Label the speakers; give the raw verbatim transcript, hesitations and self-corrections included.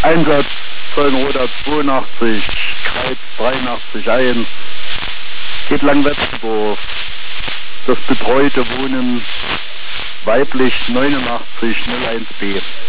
Speaker 1: Einsatz Zollenroda zweiundachtzig, Kreis dreiundachtzig eins, geht lang Wetzendorf. Das betreute Wohnen weiblich neunundachtzig null eins B.